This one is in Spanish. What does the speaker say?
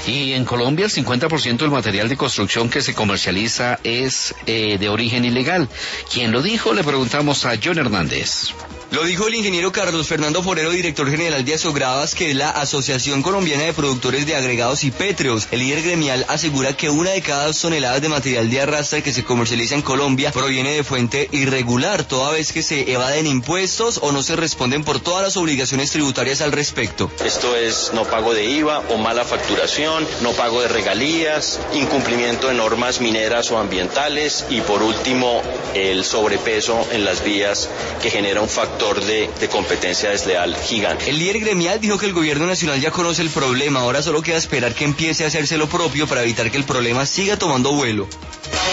Y en Colombia el 50% del material de construcción que se comercializa es de origen ilegal. ¿Quién lo dijo? Le preguntamos a John Hernández. Lo dijo el ingeniero Carlos Fernando Forero, director general de Asogravas, que es la Asociación Colombiana de Productores de Agregados y Pétreos. El líder gremial asegura que 1 de cada 2 toneladas de material de arrastre que se comercializa en Colombia proviene de fuente irregular, toda vez que se evaden impuestos o no se responden por todas las obligaciones tributarias al respecto. Esto es no pago de IVA o mala facturación, no pago de regalías, incumplimiento de normas mineras o ambientales y por último el sobrepeso en las vías que genera un factor de competencia desleal gigante. El líder gremial dijo que el gobierno nacional ya conoce el problema, ahora solo queda esperar que empiece a hacerse lo propio para evitar que el problema siga tomando vuelo.